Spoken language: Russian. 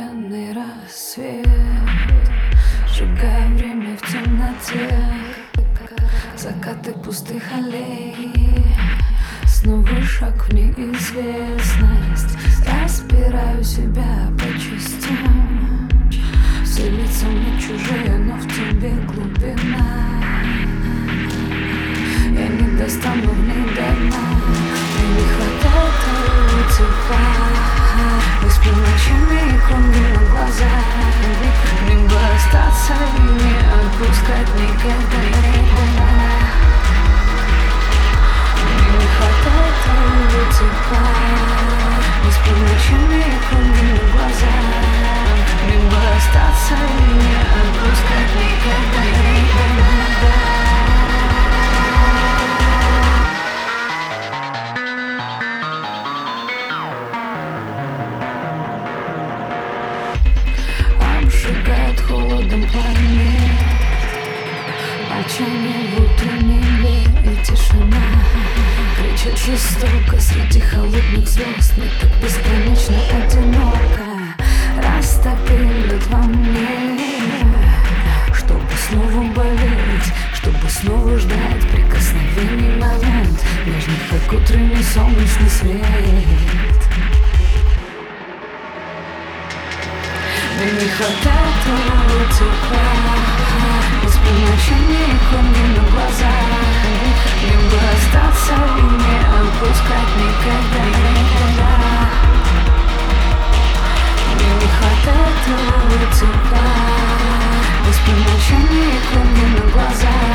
Постепенный рассвет, сжигая время в темноте. Закаты пустых аллей, снова шаг в неизвестность. Распираю себя по частям. Все лица мне чужие, но в тебе глубина. Я не достану в ней до дна. Мне не хватает твоего тепла. Мы спим ночами и круги на глазах. Мне бы остаться и не отпускать никогда. Мне не хватает твоего тепла. Мы спим ночами и круги на глазах. Мне бы остаться и не отпускать никогда. Обжигает холодом планет, молчание в утренней и тишина. Кричит жестоко среди холодных звезд. Мне так бесконечно одиноко. Растопили во мне, чтобы снова болеть, чтобы снова ждать прикосновений момент, нежный, как утренний солнечный свет. Мне не хватает твоего тепла. Без ночами и круги на глазах. Мне бы остаться и не отпускать никогда. Мне не хватает твоего тепла. Без ночами и круги на глазах.